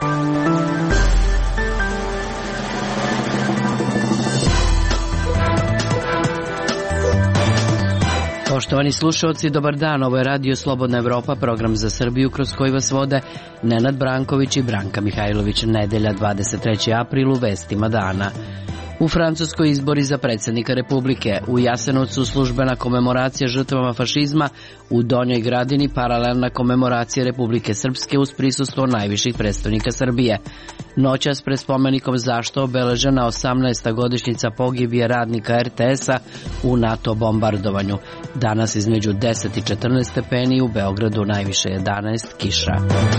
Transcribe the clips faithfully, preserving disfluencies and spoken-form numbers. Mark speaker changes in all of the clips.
Speaker 1: Poštovani slušalci, dobar dan, ovo je Radio Slobodna Evropa, program za Srbiju kroz koji vas vode Nenad Branković i Branka Mihajlović. Nedelja, dvadeset treći april, u vestima dana. U Francuskoj izbori za predsjednika Republike, u Jasenovcu službena komemoracija žrtvama fašizma, u Donjoj Gradini paralelna komemoracija Republike Srpske uz prisustvo najviših predstavnika Srbije. Noćas pred spomenikom Zašto obeležena osamnaesta godišnjica pogibije radnika er te esa u NATO bombardovanju. Danas između deset i četrnaest stepeni, u Beogradu najviše jedanaest, kiša.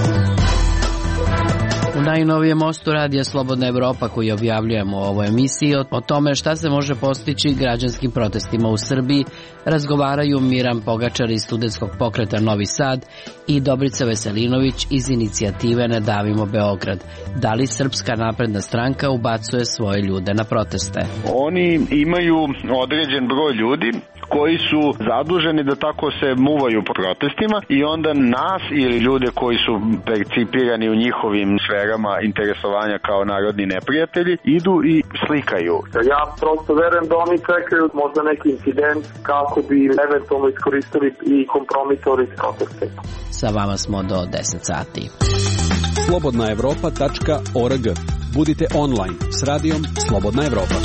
Speaker 1: U najnovijem mostu Radija Slobodna Evropa koji objavljujemo u ovoj emisiji o tome šta se može postići građanskim protestima u Srbiji razgovaraju Miran Pogačar iz studentskog pokreta Novi Sad i Dobrica Veselinović iz inicijative Ne davimo Beograd. Da li Srpska napredna stranka ubacuje svoje ljude na proteste?
Speaker 2: Oni imaju određen broj ljudi koji su zaduženi da tako se muvaju po protestima i onda nas ili ljude koji su percipirani u njihovim sferama interesovanja kao narodni neprijatelji idu i slikaju.
Speaker 3: Ja prosto verujem da oni čekaju možda neki incident kako bi eventualno iskoristili i kompromitovali proteste.
Speaker 1: Sa vama smo do deset sati.
Speaker 4: slobodna evropa tačka org. Budite online s radijom Slobodna Evropa.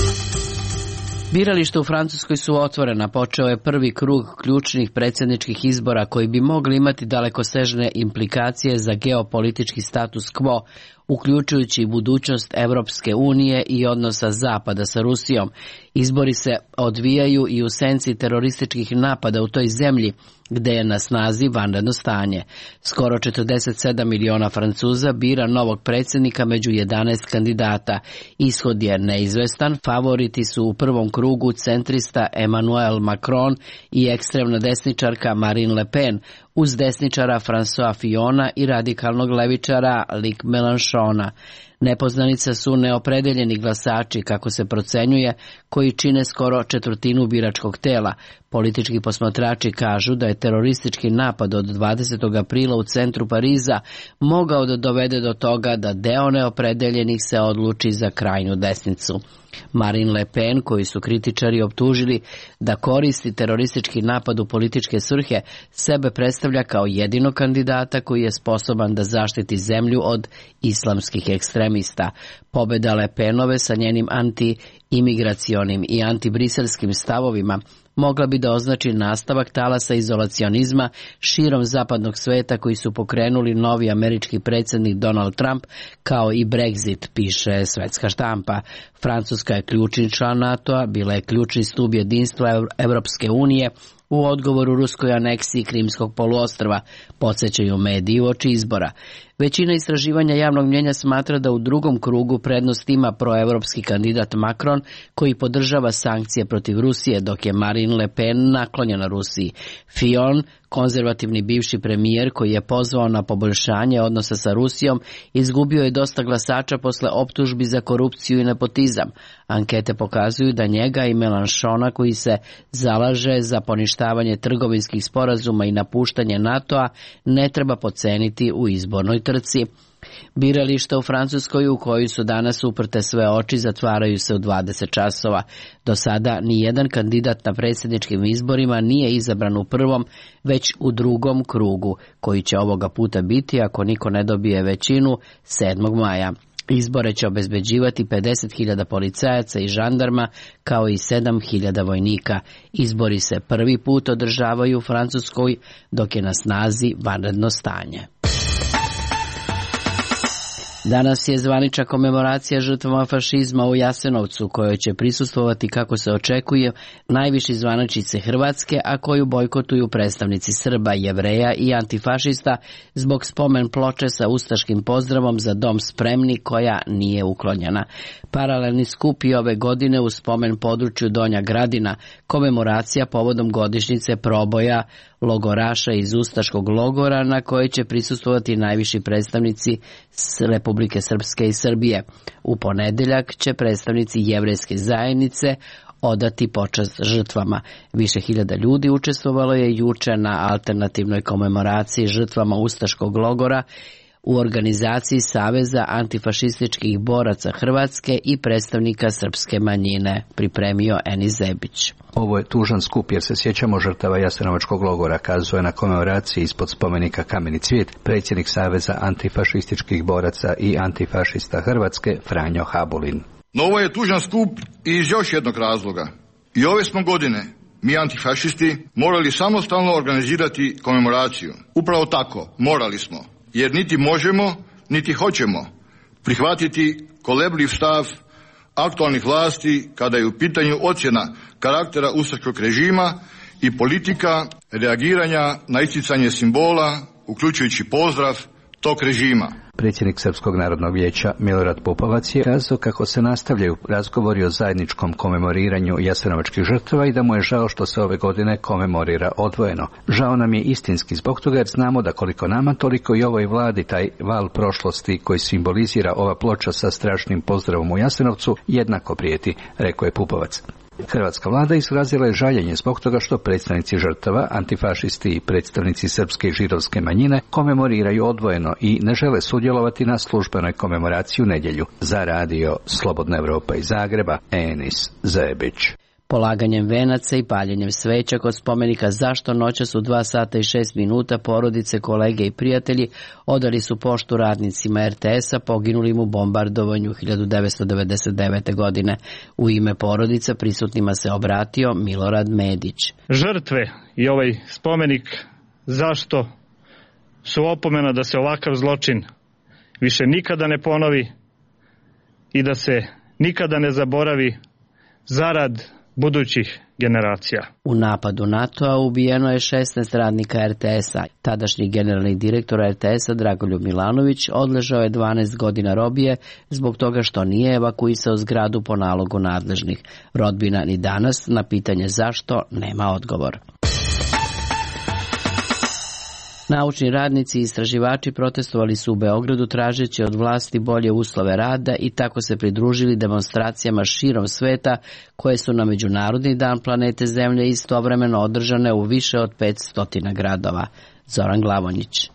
Speaker 1: Birališta u Francuskoj su otvorena, počeo je prvi krug ključnih predsjedničkih izbora koji bi mogli imati dalekosežne implikacije za geopolitički status quo, uključujući budućnost Evropske unije i odnosa Zapada sa Rusijom. Izbori se odvijaju i u senci terorističkih napada u toj zemlji, gde je na snazi vanredno stanje. Skoro četrdeset sedam miliona Francuza bira novog predsjednika među jedanaest kandidata. Ishod je neizvestan, favoriti su u prvom krugu centrista Emmanuel Macron i ekstremna desničarka Marine Le Pen, uz desničara François Fillona i radikalnog levičara Luc Mélenchona. Nepoznanica su neopredeljeni glasači, kako se procenjuje, koji čine skoro četvrtinu biračkog tela. Politički posmatrači kažu da je teroristički napad od dvadesetog aprila u centru Pariza mogao da dovede do toga da deo neopredeljenih se odluči za krajnju desnicu. Marine Le Pen, koji su kritičari optužili da koristi teroristički napad u političke svrhe, sebe predstavlja kao jedinog kandidata koji je sposoban da zaštiti zemlju od islamskih ekstremista. Pobeda Le Penove sa njenim anti-imigracionim i antibriselskim stavovima mogla bi da označi nastavak talasa izolacionizma širom zapadnog sveta koji su pokrenuli novi američki predsjednik Donald Trump, kao i Brexit, piše svetska štampa. Francuska je ključni član NATO-a, bila je ključni stub jedinstva Evropske unije u odgovoru ruskoj aneksiji Krimskog poluostrva, podsjećaju mediji uoči izbora. Većina istraživanja javnog mnjenja smatra da u drugom krugu prednost ima proevropski kandidat Macron, koji podržava sankcije protiv Rusije, dok je Marine Le Pen naklonjena Rusiji. Fillon, konzervativni bivši premijer koji je pozvao na poboljšanje odnosa sa Rusijom, izgubio je dosta glasača posle optužbi za korupciju i nepotizam. Ankete pokazuju da njega i Mélenchona, koji se zalaže za poništavanje trgovinskih sporazuma i napuštanje NATO-a, ne treba podceniti u izbornoj trci. Birališta u Francuskoj, u kojoj su danas uprte sve oči, zatvaraju se u dvadeset časova. Do sada ni jedan kandidat na predsjedničkim izborima nije izabran u prvom, već u drugom krugu, koji će ovoga puta biti, ako niko ne dobije većinu, sedmog maja. Izbore će obezbeđivati pedeset hiljada policajaca i žandarma, kao i sedam hiljada vojnika. Izbori se prvi put održavaju u Francuskoj, dok je na snazi vanredno stanje. Danas je zvanična komemoracija žrtvama fašizma u Jasenovcu, kojoj će prisustvovati, kako se očekuje, najviši zvaničnici Hrvatske, a koju bojkotuju predstavnici Srba, Jevreja i antifašista zbog spomen ploče sa ustaškim pozdravom Za dom spremni, koja nije uklonjena. Paralelni skup i ove godine u spomen području Donja Gradina, komemoracija povodom godišnjice proboja logoraša iz ustaškog logora, na kojoj će prisustvovati najviši predstavnici Republike Srpske i Srbije. U ponedeljak će predstavnici jevrejske zajednice odati počast žrtvama. Više hiljada ljudi učestvovalo je juče na alternativnoj komemoraciji žrtvama ustaškog logora u organizaciji Saveza antifašističkih boraca Hrvatske i predstavnika srpske manjine, pripremio Enis Zebić.
Speaker 5: Ovo je tužan skup jer se sjećamo žrtava Jasenovačkog logora, kazuje na komemoraciji ispod spomenika Kameni cvijet predsjednik Saveza antifašističkih boraca i antifašista Hrvatske Franjo Habulin.
Speaker 6: No ovo je tužan skup i iz još jednog razloga. I ove smo godine, mi antifašisti, morali samostalno organizirati komemoraciju. Upravo tako, morali smo, jer niti možemo, niti hoćemo prihvatiti kolebljiv stav aktualnih vlasti kada je u pitanju ocjena karaktera ustaškog režima i politika reagiranja na isticanje simbola, uključujući pozdrav tog režima.
Speaker 5: Predsjednik Srpskog narodnog vijeća Milorad Pupovac je kazao kako se nastavljaju razgovori o zajedničkom komemoriranju jasenovačkih žrtava i da mu je žao što se ove godine komemorira odvojeno. Žao nam je istinski zbog toga jer znamo da koliko nama, toliko i ovoj vladi taj val prošlosti koji simbolizira ova ploča sa strašnim pozdravom u Jasenovcu jednako prijeti, rekao je Pupovac. Hrvatska vlada izrazila je žaljenje zbog toga što predstavnici žrtava, antifašisti i predstavnici srpske i židovske manjine komemoriraju odvojeno i ne žele sudjelovati na službenoj komemoraciji u nedjelju. Za radio Slobodna Evropa iz Zagreba, Enis Zebić.
Speaker 1: Polaganjem venaca i paljenjem sveća kod spomenika Zašto noćas u dva sata i šest minuta porodice, kolege i prijatelji odali su poštu radnicima er te esa poginulim u bombardovanju hiljadu devetsto devedeset devete. godine. U ime porodica prisutnima se obratio Milorad Medić.
Speaker 7: Žrtve i ovaj spomenik Zašto su opomena da se ovakav zločin više nikada ne ponovi i da se nikada ne zaboravi zarad budućih generacija.
Speaker 1: U napadu NATO-a ubijeno je šesnaest radnika er te esa. Tadašnji generalni direktor er te esa Dragoljub Milanović odležao je dvanaest godina robije zbog toga što nije evakuisao zgradu po nalogu nadležnih. Rodbina ni danas na pitanje zašto nema odgovor. Naučni radnici i istraživači protestovali su u Beogradu tražeći od vlasti bolje uslove rada i tako se pridružili demonstracijama širom sveta koje su na Međunarodni dan planete Zemlje istovremeno održane u više od petsto gradova. Zoran Glavonjić.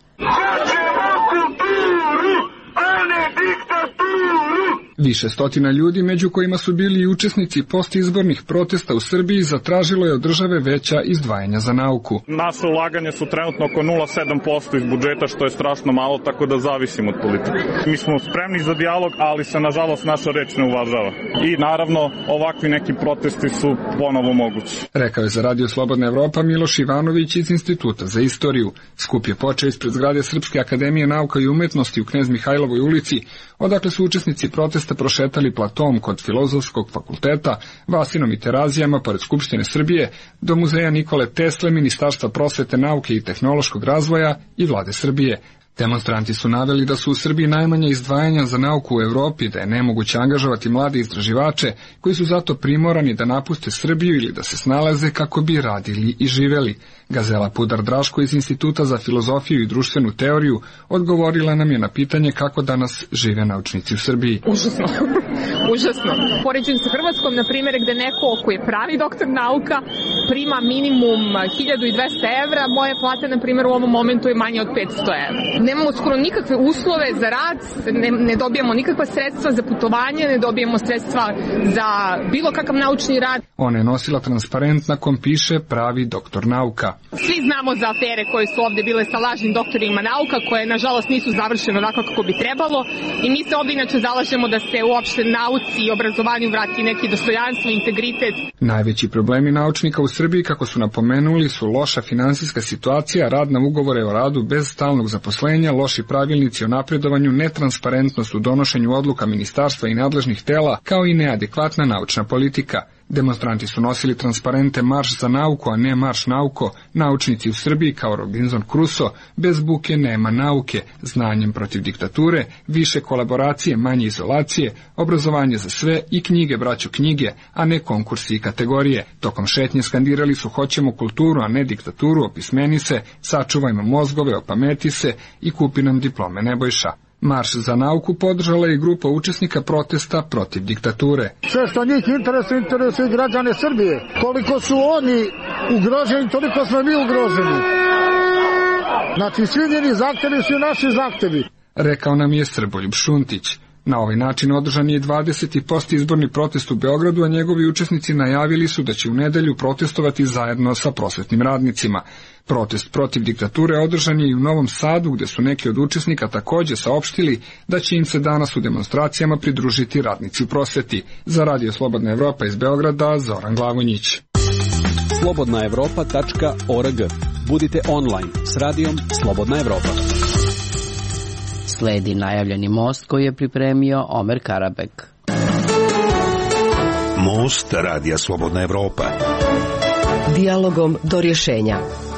Speaker 8: Više stotina ljudi, među kojima su bili i učesnici postizbornih protesta u Srbiji, zatražilo je od države veća izdvajanja za nauku.
Speaker 7: Naše ulaganje su trenutno oko nula zarez sedam posto iz budžeta, što je strašno malo, tako da zavisimo od politike. Mi smo spremni za dijalog, ali se nažalost naša reč ne uvažava. I naravno, ovakvi neki protesti su ponovo mogući.
Speaker 8: Rekao je za radio Slobodna Evropa Miloš Ivanović iz Instituta za istoriju. Skup je počeo ispred zgrade Srpske akademije nauka i umetnosti u Knez Mihajlovoj ulici, odakle su učesnici protesta prošetali platom kod Filozofskog fakulteta, Vasinom i Terazijama pored Skupštine Srbije, do muzeja Nikole Tesle, Ministarstva prosvete, nauke i tehnološkog razvoja i Vlade Srbije. Demonstranti su naveli da su u Srbiji najmanje izdvajanja za nauku u Evropi, da je nemoguće angažovati mlade istraživače koji su zato primorani da napuste Srbiju ili da se snalaze kako bi radili i živeli. Gazela Pudar Draško iz Instituta za filozofiju i društvenu teoriju odgovorila nam je na pitanje kako danas žive naučnici u Srbiji.
Speaker 9: Užasno, užasno. Poređujem sa Hrvatskom, na primjer, gde neko koji je pravi doktor nauka prima minimum hiljadu dvesta evra, moje plate, na primjer, u ovom momentu je manje od petsto evra. Nemamo skoro nikakve uslove za rad, ne, ne dobijamo nikakva sredstva za putovanje, ne dobijemo sredstva za bilo kakav naučni rad.
Speaker 8: Ona je nosila transparent na kom piše pravi doktor nauka.
Speaker 9: Svi znamo za afere koje su ovde bile sa lažnim doktorima nauka, koje nažalost nisu završene onako kako bi trebalo i mi se ovde inače zalažemo da se uopšte nauci i obrazovanju vrati neki dostojanstvo i integritet.
Speaker 8: Najveći problemi naučnika u Srbiji, kako su napomenuli, su loša finansijska situacija, rad na ugovore o radu bez stalnog zaposlenja, loši pravilnici o napredovanju, netransparentnost u donošenju odluka ministarstva i nadležnih tela, kao i neadekvatna naučna politika. Demonstranti su nosili transparente Marš za nauku, a ne Marš nauko, naučnici u Srbiji kao Robinson Crusoe, bez buke nema nauke, znanjem protiv diktature, više kolaboracije, manje izolacije, obrazovanje za sve i knjige braćo knjige, a ne konkursi i kategorije. Tokom šetnje skandirali su hoćemo kulturu, a ne diktaturu, opismeni se, sačuvajmo mozgove, opameti se i kupi nam diplome Nebojša. Marš za nauku podržala je grupa učesnika protesta protiv diktature.
Speaker 10: Sve što njih interesuje, interesuje građane Srbije. Koliko su oni ugroženi, toliko smo mi ugroženi. Znači, svi njeni zahtevi su naši zahtevi.
Speaker 8: rekao nam je Srboljub Šuntić. Na ovaj način održan je dvadeseti postizborni protest u Beogradu, a njegovi učesnici najavili su da će u nedelju protestovati zajedno sa prosvetnim radnicima. Protest protiv diktature održan je i u Novom Sadu, gde su neki od učesnika takođe saopštili da će im se danas u demonstracijama pridružiti radnici u prosveti. Za Radio Slobodna Evropa iz Beograda, Zoran Glavonjić.
Speaker 4: slobodna evropa tačka org. Budite online s radijom Slobodna Evropa.
Speaker 1: Sledi najavljeni most koji je pripremio Omer Karabek.
Speaker 11: Most Radija Slobodna Evropa.
Speaker 12: Dijalogom do rješenja.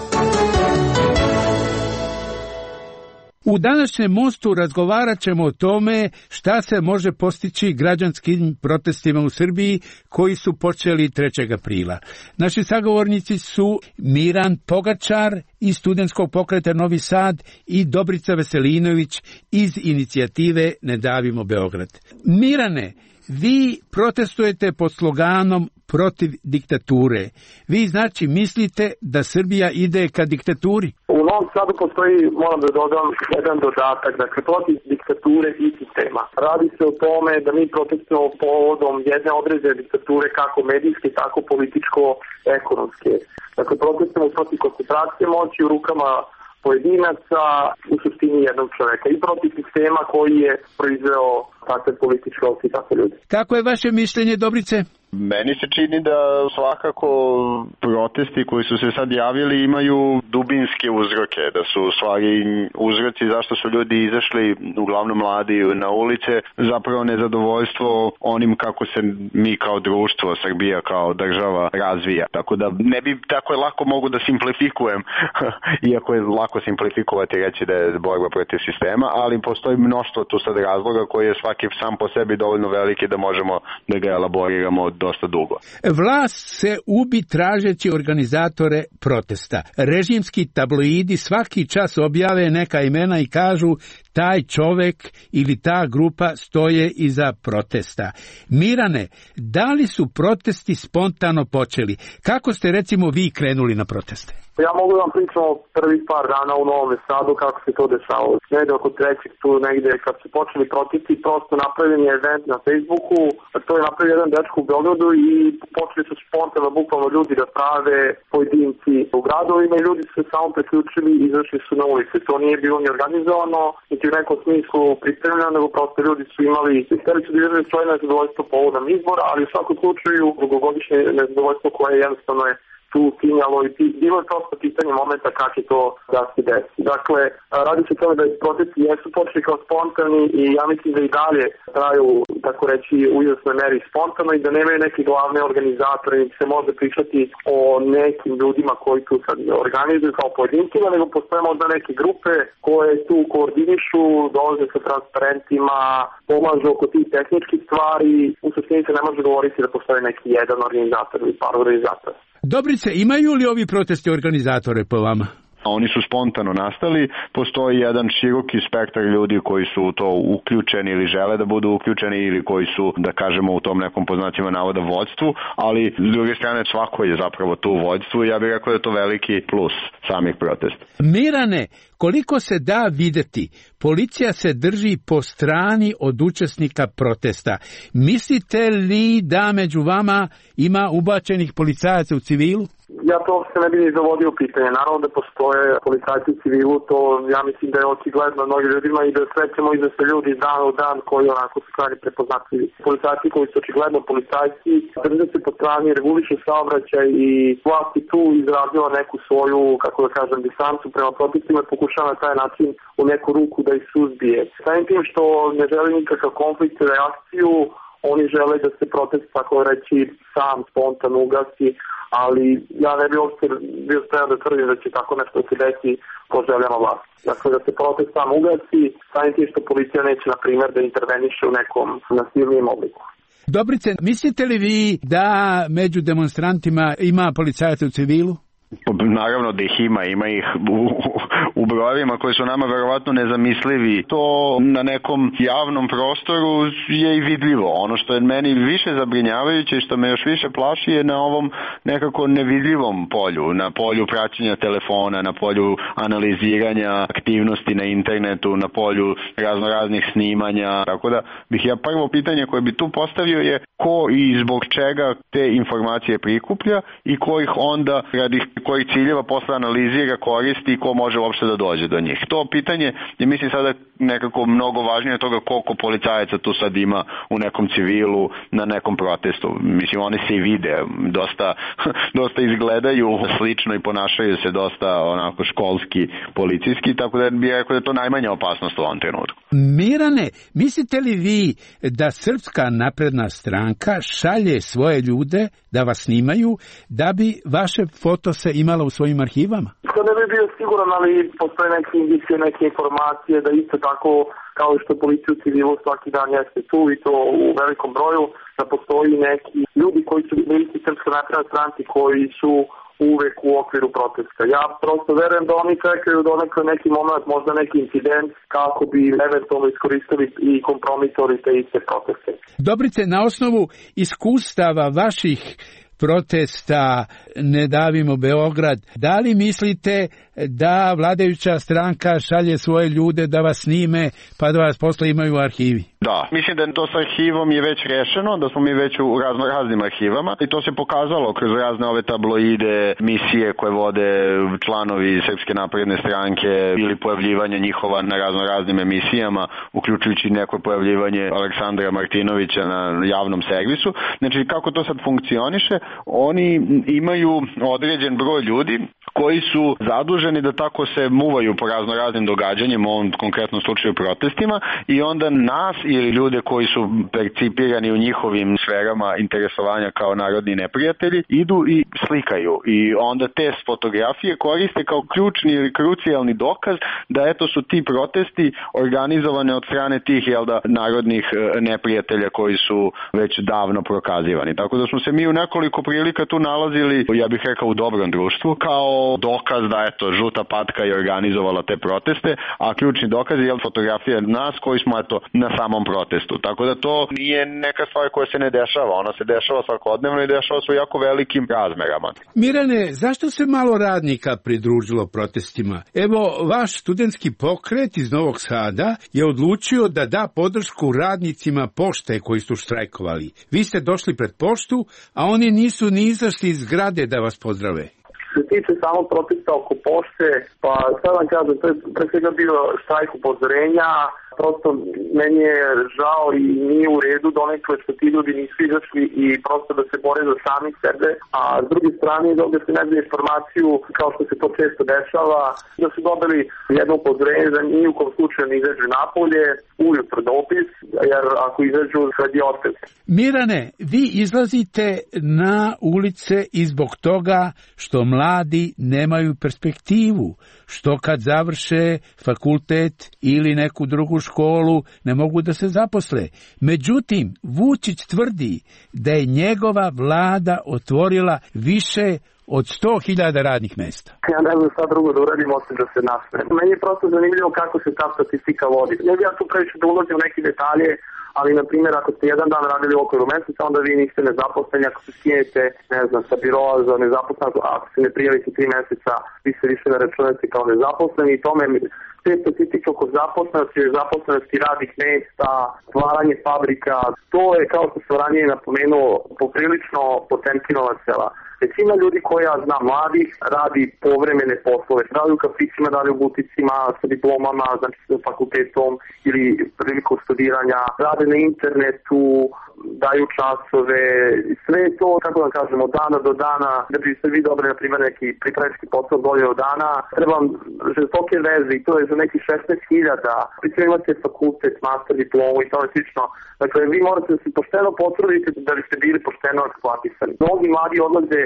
Speaker 13: U današnjem mostu razgovarat ćemo o tome šta se može postići građanskim protestima u Srbiji koji su počeli trećeg aprila. Naši sagovornici su Miran Pogačar iz Studentskog pokreta Novi Sad i Dobrica Veselinović iz inicijative Ne davimo Beograd. Mirane, vi protestujete pod sloganom protiv diktature. Vi znači mislite da Srbija ide ka diktaturi?
Speaker 3: U Novom Sadu postoji, moram da dodam, jedan dodatak, dakle protiv diktature i sistema. Radi se o tome da mi protestujemo povodom jedne određene diktature, kako medijske, tako političko-ekonomske. Dakle, protestujemo protiv koncentracije moći u rukama pojedinaca, u suštini jednog čoveka, i protiv sistema koji je proizveo takve političke opcije i takve ljudi.
Speaker 13: Kako je vaše mišljenje, Dobrice?
Speaker 2: Meni se čini da svakako protesti koji su se sad javili imaju dubinske uzroke, da su u stvari uzroci zašto su ljudi izašli, uglavnom mladi, na ulice, zapravo nezadovoljstvo onim kako se mi kao društvo, Srbija kao država razvija. Tako da ne bi tako je lako mogu da simplifikujem, iako je lako simplifikovati i reći da je borba protiv sistema, ali postoji mnoštvo tu sad razloga koji je svaki sam po sebi dovoljno veliki da možemo da ga elaboriramo dosta dugo.
Speaker 13: Vlast se ubi tražeći organizatore protesta. Režimski tabloidi svaki čas objave neka imena i kažu taj čovek ili ta grupa stoje iza protesta. Mirane, da li su protesti spontano počeli? Kako ste recimo vi krenuli na proteste?
Speaker 3: Ja mogu da vam pričam o prvih par dana u Novom Sadu kako se to dešavalo. Negde oko trećeg tu negde kad su počeli protesti, prosto napravljen je event na Facebooku, to je napravio jedan dečko u Beogradu i počeli su spontano bukvalno ljudi da prave pojedinci u gradovima i ljudi su se samo preključili i izašli su na ulice. To nije bilo ni organizovano, niti u nekom smislu pripremljeno, nego prosto ljudi su imali, hteli su da izražaju svoje nezadovoljstvo povodom izbora, ali u svakom slučaju dugogodišnje nezadovoljstvo koje jednostavno je tu tinjalo i bilo je prosto pitanje momenta kako je to da se desi. Dakle, radi se o tome da protesti jesu počeli kao spontani i ja mislim da i dalje traju, tako reći, u izvesnoj meri spontano i da nemaju neke glavne organizatore, niti se može pričati o nekim ljudima koji tu sad organizuju kao pojedincima, nego postoje možda neke grupe koje tu koordinišu, dolaze sa transparentima, pomažu oko tih tehničkih stvari. U suštini se ne može govoriti da postoje neki jedan organizator ili par organizatora.
Speaker 13: Dobrice, imaju li ovi protesti organizatore po vama?
Speaker 2: Oni su spontano nastali, postoji jedan široki spektar ljudi koji su u to uključeni ili žele da budu uključeni ili koji su, da kažemo, u tom nekom poznacima navoda vođstvu, ali s druge strane svako je zapravo tu vođstvu i ja bih rekao da je to veliki plus samih protesta.
Speaker 13: Mirane, koliko se da videti, policija se drži po strani od učesnika protesta. Mislite li da među vama ima ubačenih policajaca u civilu?
Speaker 3: Ja to se ne bi ni dovodio u pitanje. Naravno da postoje policajci u civilu, to ja mislim da je očigledno mnogim ljudima i da srećemo i da se ljudi dan u dan koji onako su krajnje prepoznatljivi. Policajci koji su očigledno policajci, drže se po strani, reguliše saobraćaj i vlasti tu izrazila neku svoju, kako da kažem, distancu prema protestima i pokušava na taj način u neku ruku da ih suzbije. Samim tim što ne želi nikakav konflikt i reakciju, oni žele da se protest, tako reći, sam spontano ugasi, ali ja ne bih uopšte bio spreman da tvrdim da će tako nešto se desi po željama vlasti. Dakle, da se protest sam ugasi, samim tim što policija neće, na primjer, da interveniše u nekom nasilnijem obliku.
Speaker 13: Dobrice, mislite li vi da među demonstrantima ima policajaca u civilu?
Speaker 2: Naravno da ih ima, ima ih u, u brojevima koji su nama verovatno nezamislivi. To na nekom javnom prostoru je i vidljivo. Ono što je meni više zabrinjavajuće i što me još više plaši je na ovom nekako nevidljivom polju, na polju praćenja telefona, na polju analiziranja aktivnosti na internetu, na polju raznoraznih snimanja. Tako da bih ja prvo pitanje koje bi tu postavio je ko i zbog čega te informacije prikuplja i ko ih onda radi kojih ciljeva posle analizira, koristi i ko može uopšte da dođe do njih. To pitanje je mislim sada nekako mnogo važnije od toga koliko policajaca tu sad ima u nekom civilu na nekom protestu. Mislim, oni se i vide, dosta, dosta izgledaju slično i ponašaju se dosta onako školski, policijski, tako da bih rekao da je to najmanja opasnost u ovom trenutku.
Speaker 13: Mirane, mislite li vi da Srpska napredna stranka šalje svoje ljude da vas snimaju da bi vaše foto se imala u svojim arhivama?
Speaker 3: To ne bi bio siguran, ali postoje neke indicije, neke informacije da isto tako kao što policija u civilu svaki dan jeste tu i to u velikom broju, da postoji neki ljudi koji su milici Srpske napredne stranke koji su uvek u okviru protesta. Ja prosto verujem da oni čekaju da onako neki moment, možda neki incident, kako bi eventualno iskoristili i kompromitovali te iste proteste.
Speaker 13: Dobrice, na osnovu iskustava vaših protesta Ne davimo Beograd, da li mislite da vladajuća stranka šalje svoje ljude da vas snime pa da vas posle imaju u arhivi?
Speaker 2: Da, mislim da to s arhivom je već rešeno, da smo mi već u razno raznim arhivama i to se pokazalo kroz razne ove tabloide, misije koje vode članovi Srpske napredne stranke ili pojavljivanje njihova na razno raznim emisijama, uključujući neko pojavljivanje Aleksandra Martinovića na javnom servisu. Znači, kako to sad funkcioniše? Oni imaju određen broj ljudi koji su zaduženi da tako se muvaju po razno raznim događanjima, u ovom konkretnom slučaju protestima, i onda nas ili ljude koji su percipirani u njihovim sferama interesovanja kao narodni neprijatelji idu i slikaju i onda te fotografije koriste kao ključni ili krucijalni dokaz da eto su ti protesti organizovane od strane tih jel da, narodnih neprijatelja koji su već davno prokazivani. Tako da smo se mi u nekoliko prilika tu nalazili, ja bih rekao, u dobrom društvu, kao dokaz da eto žuta patka je organizovala te proteste, a ključni dokaz je fotografija nas koji smo eto na samom protestu. Tako da to nije neka stvar koja se ne dešava, ona se dešava svakodnevno i dešava se u jako velikim razmerama.
Speaker 13: Mirane, zašto se malo radnika pridružilo protestima? Evo, vaš studentski pokret iz Novog Sada je odlučio da da podršku radnicima pošte koji su štrajkovali. Vi ste došli pred poštu, a oni nisu ni izašli iz zgrade da vas pozdrave.
Speaker 3: Što se tiče samo protesta oko pošte, pa sad vam kažem, to je pre svega bio štrajk upozorenja, prosto meni je žao i nije u redu donekle što ti ljudi nisu izašli i prosto da se bore za sami sebe, a s druge strane dobili se nebu informaciju, kao što se to često dešava, da su dobili jedno upozorenje da ni u kom slučaju ne izađu napolje, ujutro dopis, jer ako izađu sledi otkaz.
Speaker 13: Mirane, vi izlazite na ulice i zbog toga što mladi nemaju perspektivu, što kad završe fakultet ili neku drugu školu ne mogu da se zaposle. Međutim, Vučić tvrdi da je njegova vlada otvorila više od sto hiljada radnih mesta.
Speaker 3: Ja ne znam šta drugo da uradim osim da se nasmejem. Meni je prosto zanimljivo kako se ta statistika vodi. Ne bi ja tu previše da ulazim u neke detalje, ali, na primjer, ako ste jedan dan radili u okviru meseca, onda vi niste nezaposleni. Ako se skinete, ne znam, sa biroa za nezaposlenost, ako se ne prijavite tri meseca, vi se više ne računate kao nezaposleni i tome te statistike oko zaposlenosti, zaposlenosti radnih mesta, stvaranje fabrika, to je, kao što sam ranije napomenuo, poprilično Potemkinova sela. Većina ljudi koja zna mladih radi povremene poslove, radi u kafićima, radi u buticima sa diplomama, znači sa fakultetom ili prilikom studiranja, rade na internetu, daju časove, sve to, kako da kažem, od dana do dana, da bi se vi dobili, na primjer, neki pripravnički posao bolje od dana, trebam žestoke veze i to je za neki šesnaest hiljada, pritom imate fakultet, master diplomu i tome slično. Dakle, vi morate da se pošteno potruditi da biste bili pošteno eksploatisani. Mnogi mladi odlaze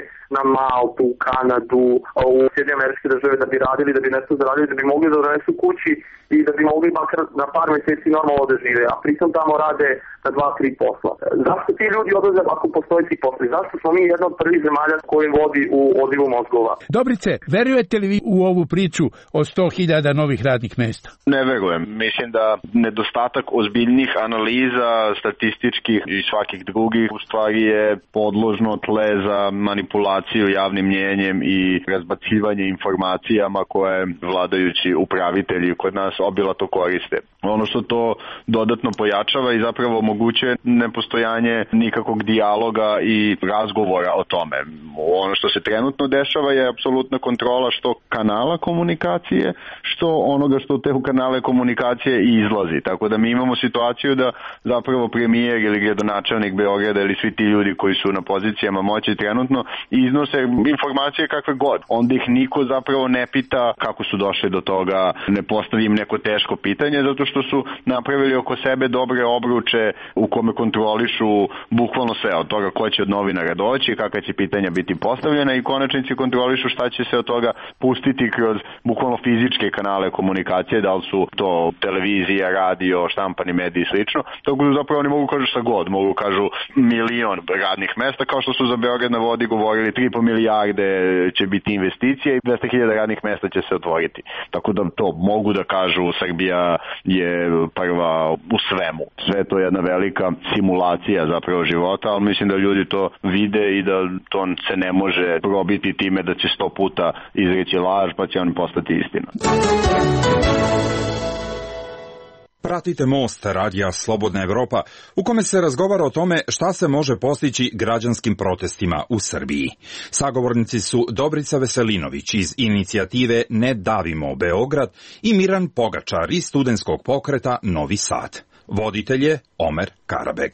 Speaker 3: na Maltu, u Kanadu, u Sjedinjene Američke Države da bi radili, da bi nešto zaradili, da bi mogli da donesu kući i da bi mogli makar na par meseci normalno da žive, a pritom tamo rade na dva, tri posla. Zašto ti ljudi odlaze ako postoji ti posli? Zašto smo mi jedna od prvih zemalja koji vodi u odlivu mozgova?
Speaker 13: Dobrice, verujete li vi u ovu priču o sto hiljada novih radnih mesta?
Speaker 2: Ne verujem. Mislim da nedostatak ozbiljnih analiza, statističkih i svakih drugih, u stvari je podložno tle za manipulaciju javnim mnjenjem i razbacivanje informacijama koje vladajući upravitelji kod nas obilato koriste. Ono što to dodatno pojačava i zapravo omogućuje nepostojanje nikakvog dijaloga i razgovora o tome. Ono što se trenutno dešava je apsolutna kontrola što kanala komunikacije, što onoga što te kanale komunikacije izlazi. Tako da mi imamo situaciju da zapravo premijer ili gradonačelnik Beograda ili svi ti ljudi koji su na pozicijama moći trenutno iznose informacije kakve god. Onda ih niko zapravo ne pita kako su došli do toga, ne postavi im neko teško pitanje, zato što su napravili oko sebe dobre obruče u kome kontrolišu bukvalno sve, od toga ko će od novinara doći, kakva će pitanja biti postavljena i konačnici kontrolišu šta će se od toga pustiti kroz bukvalno fizičke kanale komunikacije, da li su to televizija, radio, štampani mediji i slično. Tako da zapravo oni mogu kažu šta god, mogu kažu milion radnih mesta, kao što su za Beograd na vodi govorili tri i po milijarde će biti investicije i dvesta hiljada radnih mesta će se otvoriti. Tako da to mogu da kažu, Srbija je prva u svemu. Sve to je jedna velika simulacija zapravo života, ali mislim da ljudi to vide i da to se ne može probiti time da će sto puta izreći laž pa će on postati istina.
Speaker 14: Pratite Most, radija Slobodna Evropa, u kome se razgovara o tome šta se može postići građanskim protestima u Srbiji. Sagovornici su Dobrica Veselinović iz inicijative Ne davimo Beograd i Miran Pogačar iz studentskog pokreta Novi Sad. Voditelj je Omer Karabeg.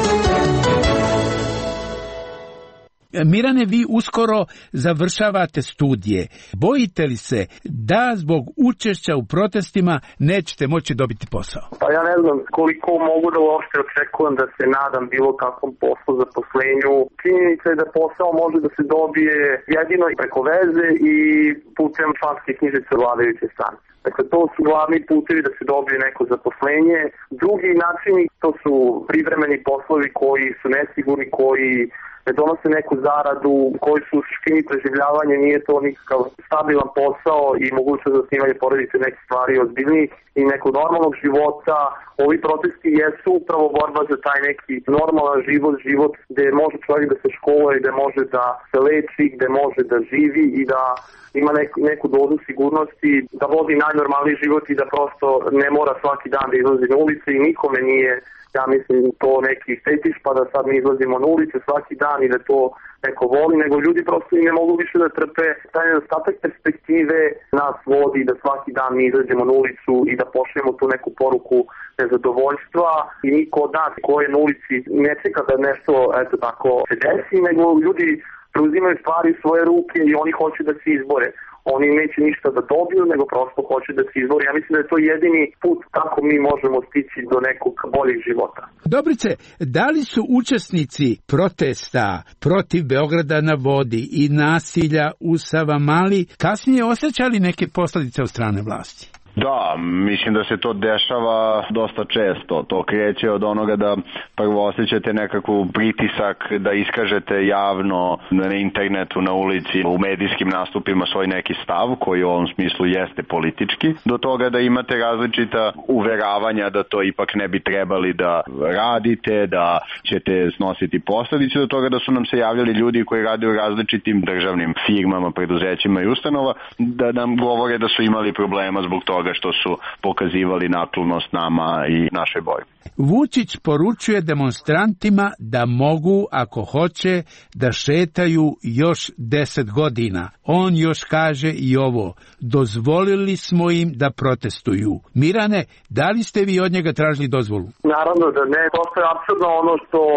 Speaker 13: Mirane, vi uskoro završavate studije. Bojite li se da zbog učešća u protestima nećete moći dobiti posao?
Speaker 3: Pa ja ne znam koliko mogu da uopšte očekujem da se nadam bilo kakvom poslu, zaposlenju. Činjenica je da posao može da se dobije jedino preko veze i putem članske knjižice vladajuće strane. Dakle, to su glavni putevi da se dobije neko zaposlenje. Drugi načini, to su privremeni poslovi koji su nesigurni, koji ne donose neku zaradu, koji su u suštini preživljavanje, nije to nikakav stabilan posao i mogućnost zasnivanja porodice neke stvari ozbiljnijih i nekog normalnog života. Ovi protesti jesu upravo borba za taj neki normalan život, život gde može čovjek da se školuje, gde može da se leči, gde može da živi i da ima neku, neku dozu sigurnosti, da vodi najnormalniji život i da prosto ne mora svaki dan da izlazi na ulice i nikome nije, ja mislim, to neki fetiš pa da sad mi izlazimo na ulice svaki dan i da to neko voli, nego ljudi prosto i ne mogu više da trpe taj nedostatak perspektive nas vodi da svaki dan mi izađemo na ulicu i da pošljemo tu neku poruku nezadovoljstva i niko od nas ko je na ulici ne čeka da nešto eto tako se desi, nego ljudi preuzimaju stvari u svoje ruke i oni hoće da se izbore. Oni neće ništa da dobiju, nego prosto hoće da se izbore. Ja mislim da je to jedini put kako mi možemo stići do nekog boljeg života.
Speaker 13: Dobrice, da li su učesnici protesta protiv Beograda na vodi i nasilja u Savamali kasnije osjećali neke posljedice od strane vlasti?
Speaker 2: Da, mislim da se to dešava dosta često. To kreće od onoga da prvo osjećate nekakvu pritisak da iskažete javno na internetu, na ulici, u medijskim nastupima svoj neki stav koji u ovom smislu jeste politički, do toga da imate različita uveravanja da to ipak ne bi trebali da radite, da ćete snositi posljedice, do toga da su nam se javljali ljudi koji rade u različitim državnim firmama, preduzećima i ustanova, da nam govore da su imali problema zbog toga što su pokazivali naklonost nama i našoj borbi.
Speaker 13: Vučić poručuje demonstrantima da mogu, ako hoće, da šetaju još deset godina. On još kaže i ovo: dozvolili smo im da protestuju. Mirane, da li ste vi od njega tražili dozvolu?
Speaker 3: Naravno da ne, to je apsurdno ono što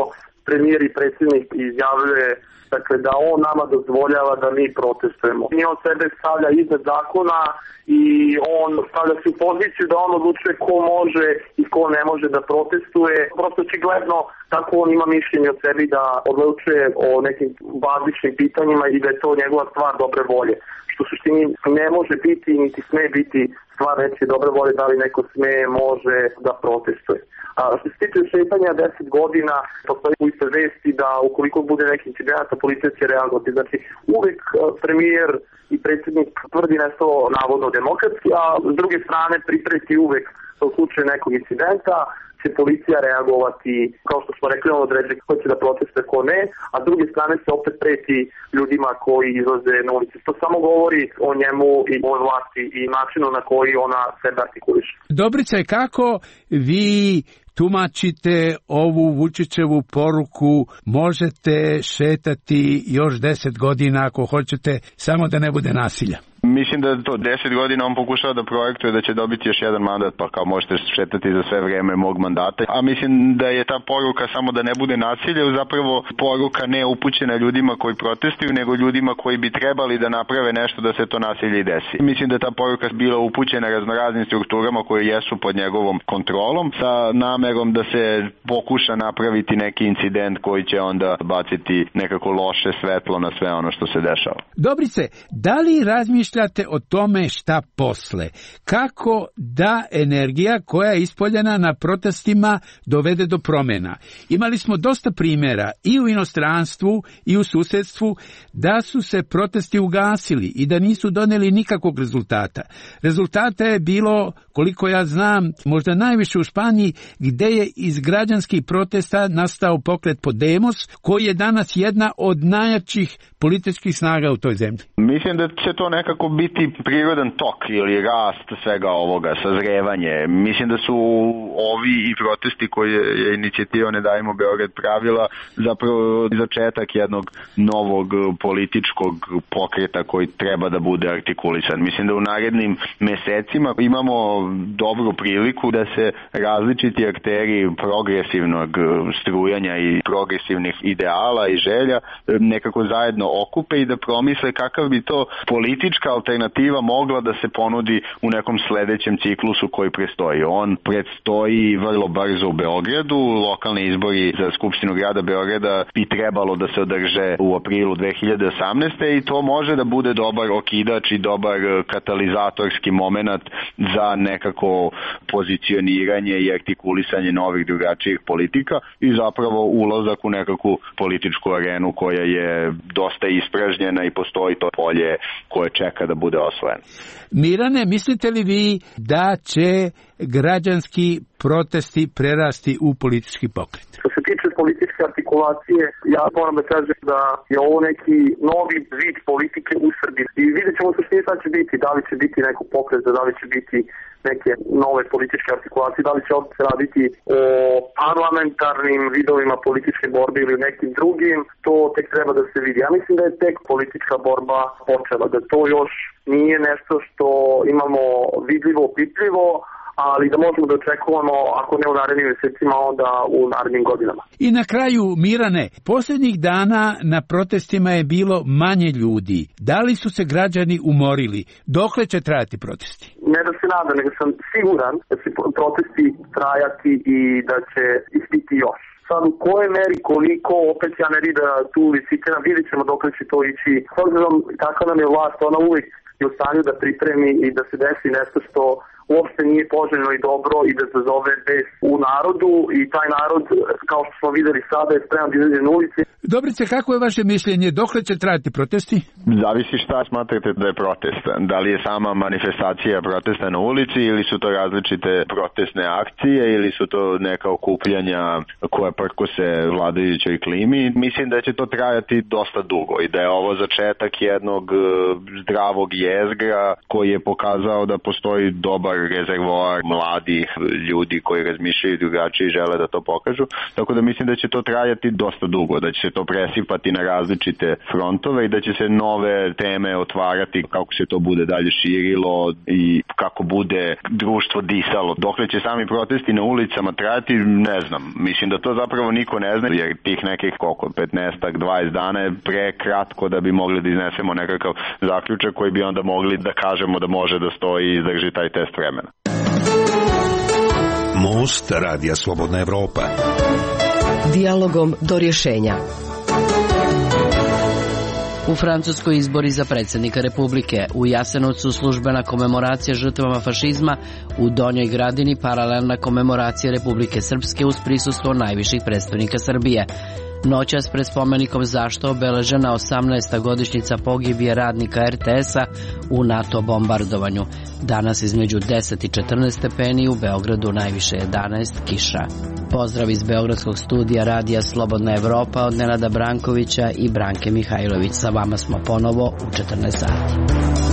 Speaker 3: premijer i predsjednik izjavljuje dakle da on nama dozvoljava da mi protestujemo. I on sebe stavlja iznad zakona i on stavlja se u poziciju da on odlučuje ko može i ko ne može da protestuje. Prosto očigledno tako on ima mišljenje o sebi da odlučuje o nekim bazičnim pitanjima i da je to njegova stvar dobre volje. Što u suštini ne može biti niti sme biti stvar reći dobre volje da li neko sme, može da protestuje. A što se tiče šetanja deset godina, postoji u iste vesti da ukoliko bude neki incident, policija će reagovati. Znači, uvijek premijer i predsjednik tvrdi nešto navodno demokratski, a s druge strane pripreti uvijek u slučaju nekog incidenta će policija reagovati, kao što smo rekli, on određe ko će da protestuje, ko ne, a s druge strane se opet preti ljudima koji izlaze na ulici. To samo govori o njemu i o vlasti i načinu na koji ona sebe artikuliše.
Speaker 13: Dobrice, kako vi tumačite ovu Vučićevu poruku, možete šetati još deset godina ako hoćete, samo da ne bude nasilja?
Speaker 2: Mislim da to deset godina on pokušava da projektuje da će dobiti još jedan mandat, pa kao možete šetati za sve vreme mog mandata. A mislim da je ta poruka samo da ne bude nasilja, zapravo poruka ne upućena ljudima koji protestuju, nego ljudima koji bi trebali da naprave nešto da se to nasilje i desi. Mislim da je ta poruka bila upućena raznoraznim strukturama koje jesu pod njegovom kontrolom, sa namerom da se pokuša napraviti neki incident koji će onda baciti nekako loše svetlo na sve ono što se dešava.
Speaker 13: Dobrice, da li razmišljate o tome šta posle? Kako da energija koja je ispoljena na protestima dovede do promjena? Imali smo dosta primjera i u inostranstvu i u susedstvu da su se protesti ugasili i da nisu doneli nikakvog rezultata. Rezultata je bilo, koliko ja znam, možda najviše u Španiji, gde je iz građanskih protesta nastao pokret Podemos, koji je danas jedna od najjačih političkih snaga u toj zemlji.
Speaker 2: Mislim da će to nekako biti prirodan tok ili rast svega ovoga, sazrevanje. Mislim da su ovi i protesti koje je inicijativa Ne dajmo Beograd pravila zapravo začetak jednog novog političkog pokreta koji treba da bude artikulisan. Mislim da u narednim mesecima imamo dobru priliku da se različiti akteri progresivnog strujanja i progresivnih ideala i želja nekako zajedno okupe i da promisle kakav bi to politička alternativa mogla da se ponudi u nekom sledećem ciklusu koji prestoji. On predstoji vrlo brzo u Beogradu, lokalni izbori za Skupštinu grada Beograda bi trebalo da se održe u aprilu dve hiljade osamnaeste. i to može da bude dobar okidač i dobar katalizatorski moment za nekako pozicioniranje i artikulisanje novih drugačijih politika i zapravo ulazak u nekakvu političku arenu koja je dosta ispražnjena i postoji to polje koje čeka da bude osvojeno.
Speaker 13: Mirane, mislite li vi da će građanski protesti prerasti u politički pokret?
Speaker 3: Što se tiče političke artikulacije, ja moram da kažem da je ovo neki novi vid politike u Srbiji. I vidjet ćemo se što sad će biti, da li će biti neko pokret, da li će biti neke nove političke artikulacije, da li će opet raditi o parlamentarnim vidovima političke borbe ili nekim drugim, to tek treba da se vidi. Ja mislim da je tek politička borba počela, da to još nije nešto što imamo vidljivo, opipljivo, ali da možemo da očekujemo, ako ne u narednim mjesecima, onda u narednim godinama.
Speaker 13: I na kraju, Mirane, posljednjih dana na protestima je bilo manje ljudi. Da li su se građani umorili? Dokle će trajati protesti?
Speaker 3: Ne da se nadam, nego sam siguran da će protesti trajati i da će ih biti još. Sad u kojoj meri, koliko, opet ja ne vidim da tu licitiram, vidjet ćemo dokle će to ići. S obzirom kakva nam je vlast, ona uvijek je u stanju da pripremi i da se desi nešto što uopšte nije poželjno i dobro i da zazove bes u narodu i taj narod, kao što smo videli sada, je spreman da izađe na ulici.
Speaker 13: Dobrice, kako je vaše mišljenje? Dokle će trajati protesti?
Speaker 2: Zavisi šta smatrate da je protest. Da li je sama manifestacija protesta na ulici ili su to različite protestne akcije ili su to neka okupljanja koja prkose vladajućoj klimi. Mislim da će to trajati dosta dugo i da je ovo začetak jednog zdravog jezgra koji je pokazao da postoji dobar rezervoar mladih ljudi koji razmišljaju drugačije i žele da to pokažu. Tako da mislim da će to trajati dosta dugo, da će se to presipati na različite frontove i da će se nove teme otvarati kako se to bude dalje širilo i kako bude društvo disalo. Dokle će sami protesti na ulicama trajati, ne znam. Mislim da to zapravo niko ne zna, jer tih nekih koliko, petnaestak, dvadeset dana je prekratko da bi mogli da iznesemo nekakav zaključak koji bi onda mogli da kažemo da može da stoji i izdrži taj test vremena.
Speaker 11: Most Radija Slobodna Evropa.
Speaker 12: Dijalogom do rješenja.
Speaker 1: U Francuskoj izbori za predsjednika Republike. U Jasenovcu službena komemoracija žrtvama fašizma, u Donjoj Gradini paralelna komemoracija Republike Srpske uz prisustvo najviših predstavnika Srbije. Noćas pred spomenikom Zašto obeležena osamnaesta godišnjica pogibije radnika er te esa u NATO bombardovanju. Danas između deset i četrnaest stepeni, u Beogradu najviše jedanaest, kiša. Pozdrav iz Beogradskog studija Radija Slobodna Evropa od Nenada Brankovića i Branke Mihajlović. Sa vama smo ponovo u četrnaest sati.